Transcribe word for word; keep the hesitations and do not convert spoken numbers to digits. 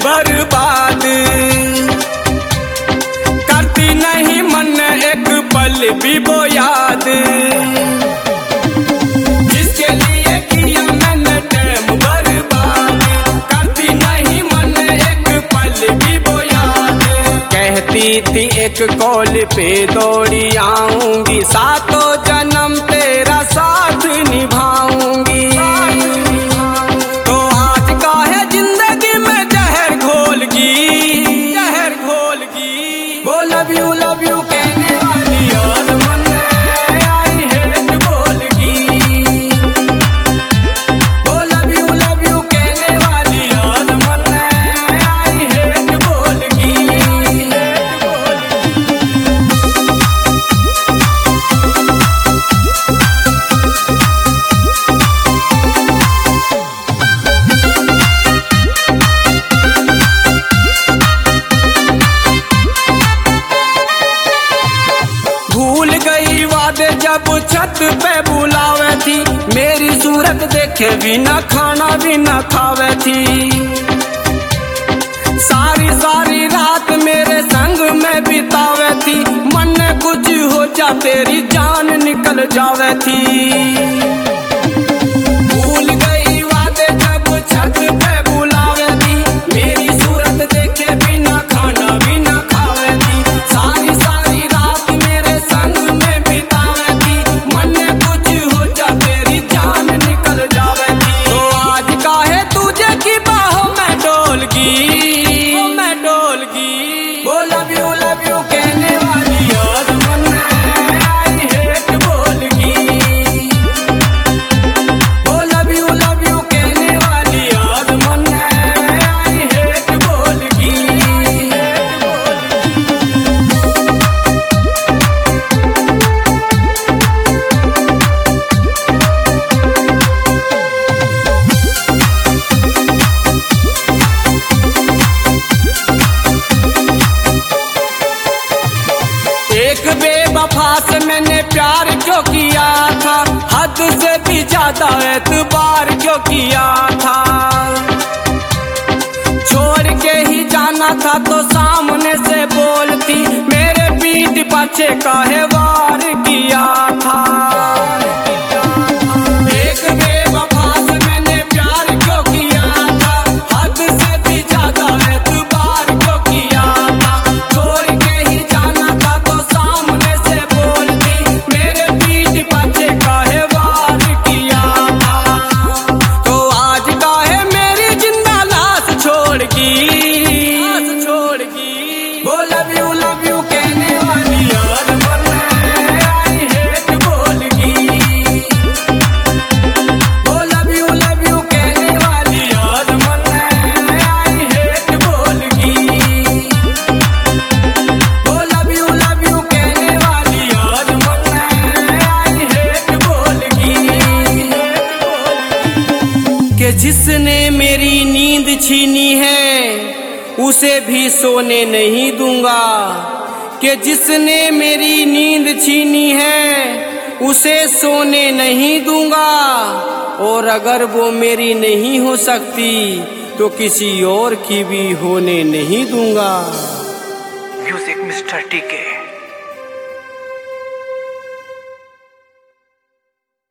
बर्बाद, करती नहीं मन एक पल भी वो याद, जिसके लिए किया मैंने टाइम बर्बाद, करती नहीं मन एक पल भी वो याद। कहती थी एक कॉल पे दौड़ी आऊंगी, सातों जन्म तेरा साथ निभाऊंगी, तो आज का है जिंदगी में जहर घोलगी, जहर घोलगी। वो लव यू लव यू कहने वाली और मन में आई हेट बोलगी, वो लव यू लव यू कहने वाली और मन में आई हेट बोलगी, हेट बोलगी। भूल गई वादे जब छत पे बुलावे थी, मेरी सूरत देखे भी न खाना भी न खावे थी, सारी सारी रात मेरे संग में बितावे थी, मन कुछ हो जा तेरी जान निकल जावे थी। भूल गई वादे जब छत पे बुलावे थी, मेरी सूरत देखे भी न खाना भी न खावे थी, सारी सारी रात मेरे संग में बितावे थी, मन कुछ हो जा तेरी जान निकल जावे थी, तो आज काहे तुझे की बाहों में डोलगी, मैं डोलगी। वो लव यू लव यू कहने वाली और मन में आई हेट बोलगी, वो लव यू लव यू कहने वाली और मन में आई हेट बोलगी, हेट बोलगी। एक बेवफा से मैंने प्यार क्यों किया था, हद से भी ज्यादा एतबार क्यों किया था, छोड़ के ही जाना था तो सामने से बोलती, मेरे पीठ पीछे काहे वार किया था। एक बेवफा से मैंने प्यार क्यों किया था, हद से भी ज्यादा एतबार क्यों किया था, छोड़ के ही जाना था तो सामने से बोलती, मेरे पीठ पीछे काहे वार किया था, तो आज काहे मेरी जिंदा लाश छोड़गी, लाश छोड़गी। वो लव यू लव यू कहने वाली और मन में आई हेट बोलगी, वो लव यू लव यू कहने वाली और मन में आई हेट बोलगी, वो लव यू लव यू कहने वाली और मन में आई हेट बोलगी, हेट बोलगी। कि जिसने मेरी नींद छीनी है उसे भी सोने नहीं दूंगा, कि जिसने मेरी नींद छीनी है उसे सोने नहीं दूंगा, और अगर वो मेरी नहीं हो सकती तो किसी और की भी होने नहीं दूंगा। म्यूजिक मिस्टर टी के।